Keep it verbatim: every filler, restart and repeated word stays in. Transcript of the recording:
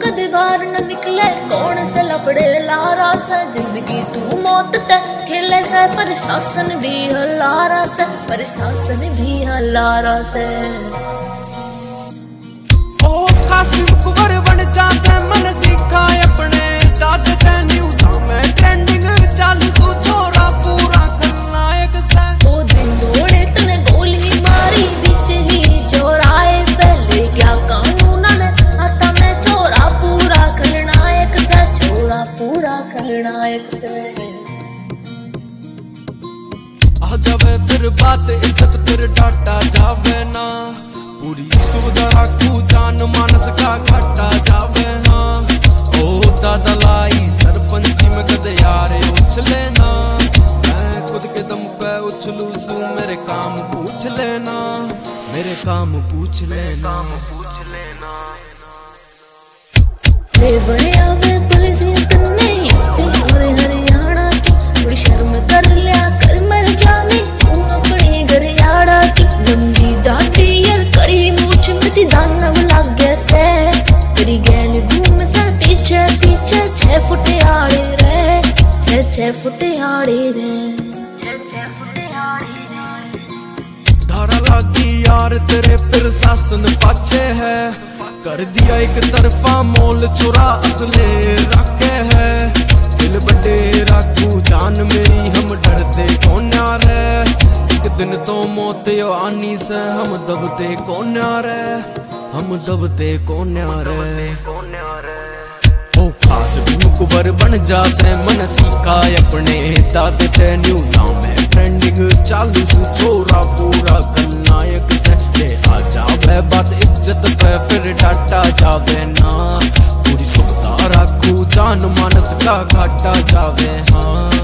कदे बाहर न निकले कौन से लफड़े लारा से जिंदगी तू मौत ते खेले से प्रशासन भी हलारा से प्रशासन भी हलारा से ओ खास कुंवर बन जा से मन सीखा अपने दाद ते न्यूज़ में ट्रेंडिंग चालू तू छोरा पूरा खलनायक से ओ दिन दौड़े तने गोली मारी बीच ही चौराहे पहले क्या कानून ने आता में छोरा पूरा खलनायक से छोरा पूरा खलनायक से आ जावे फिर बात इज्जत फिर डाटा जावे ना पूरी सुविधा राखू जान मानस का घाटा जावे हाँ ओ दादा लाई सरपंची में कद यारे उछले ना मैं खुद के दम पे उछलू सू मेरे काम पूछ लेना मेरे काम पूछ लेना पूछ लेना ले बड़े आवे पुलिस तन्ने और हरियाणा की थोड़ी शर्म कर लिया कर मर जाने तू अपने घर यारा की लंबी डाटी यार कड़ी मूछ मिटी दानव लग गया से तेरी गैल घूम सा पीछे पीछे छह फुट आड़े रे छह छह फुट आड़े रे छह छह फुट आड़े रे धारा लागी यार तेरे फिर शासन पाछे है कर दिया एक तरफा मोल चुरा असले रखे है दिल बड़े राखू जान मेरी हम डरते कौन रे एक दिन तो मौत यो आनी से हम दबते कौन रे हम दबते कौन रे ओ खास कुंवर बन जा से मन सीखा अपने दाद ते न्यूज़ में ट्रेंडिंग चालू सू छोरा पूरा खलनायक से ले आ जावे बात इज्जत पे फिर डाटा जावे ना पूरी सुविधा राखू जान मानस का घाटा जावे हाँ।